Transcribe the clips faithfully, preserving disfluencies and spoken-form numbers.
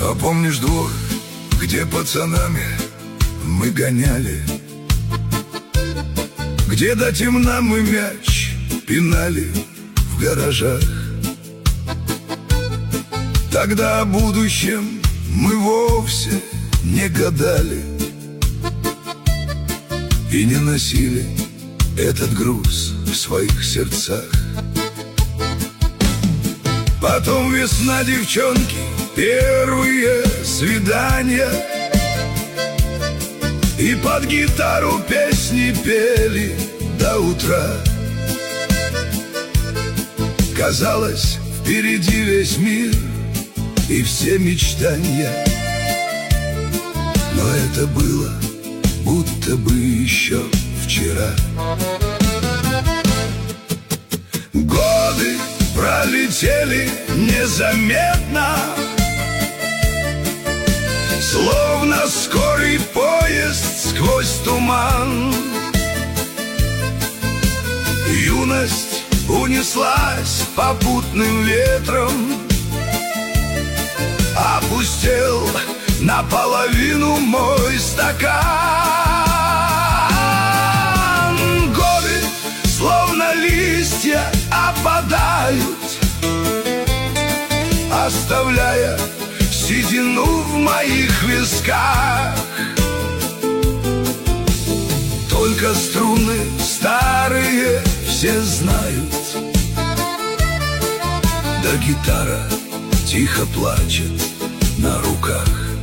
А помнишь двор, где пацанами мы гоняли, где до темна мы мяч пинали в гаражах? Тогда о будущем мы вовсе не гадали и не носили этот груз в своих сердцах. Потом весна, девчонки, первые свидания, и под гитару песни пели до утра. Казалось, впереди весь мир и все мечтания, но это было будто бы еще вчера. Годы пролетели незаметно, словно скорый поезд сквозь туман. Юность унеслась попутным ветром, опустел наполовину мой стакан. Годы, словно листья, опадают, оставляя седину в моих висках. Только струны старые все знают, да гитара тихо плачет на руках.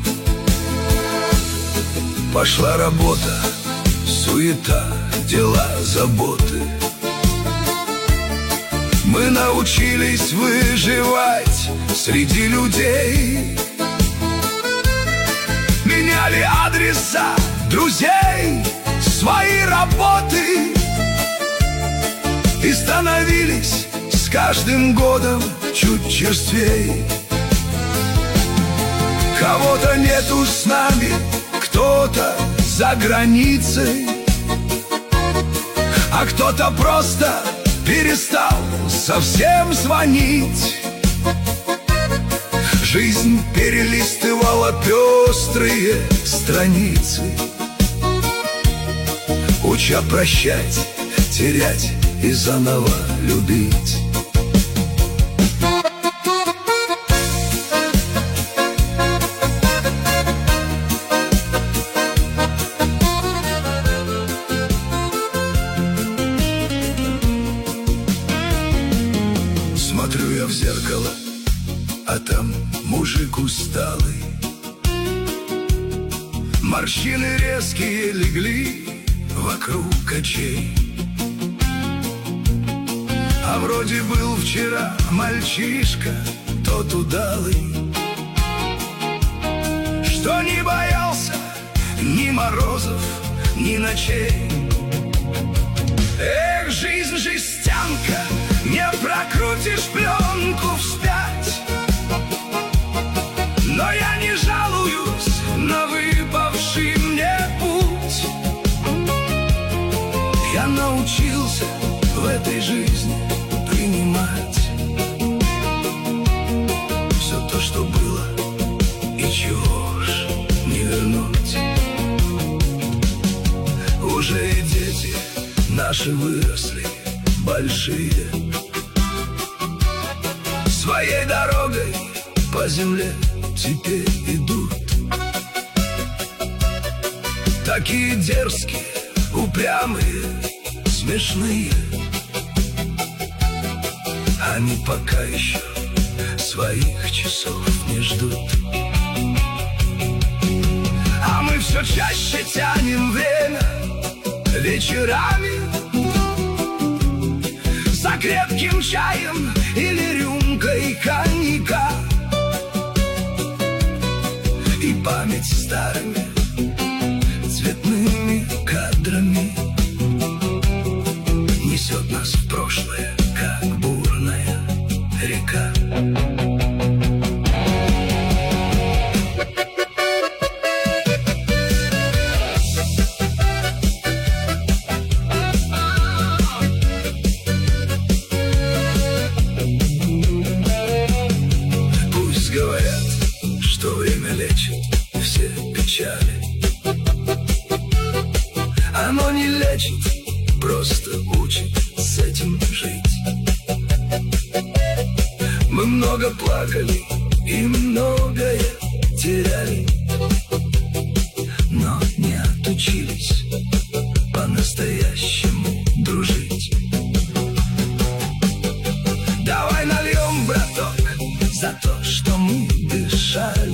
Пошла работа, суета, дела, заботы. Мы научились выживать среди людей, меняли адреса друзей, свои работы, и становились с каждым годом чуть черствей. Кого-то нету с нами, кто-то за границей, а кто-то просто перестал совсем звонить. Жизнь перелистывала пестрые страницы, уча прощать, терять и заново любить. Смотрю я в зеркало, а там мужик усталый. Морщины резкие легли вокруг очей, а вроде был вчера мальчишка тот удалый, что не боялся ни морозов, ни ночей. Эх, жизнь жестянка, не прокрутишь пленку вспять. Но я не жалуюсь на выпавший мне путь. Я научился в этой жизни принимать все то, что было, и чего ж не вернуть. Уже и дети наши выросли большие, своей дорогой по земле теперь идут. Такие дерзкие, упрямые, смешные. Они пока еще своих часов не ждут. А мы все чаще тянем время вечерами за крепким чаем или рюмкой коньяка. И память старыми цветными кадрами несет нас в прошлое, как бурная река. что время лечит все печали. Оно не лечит, просто учит с этим жить. Мы много плакали и многое теряли, но не отучились по-настоящему дружить. Давай нальем, браток, за то, что мы дышали.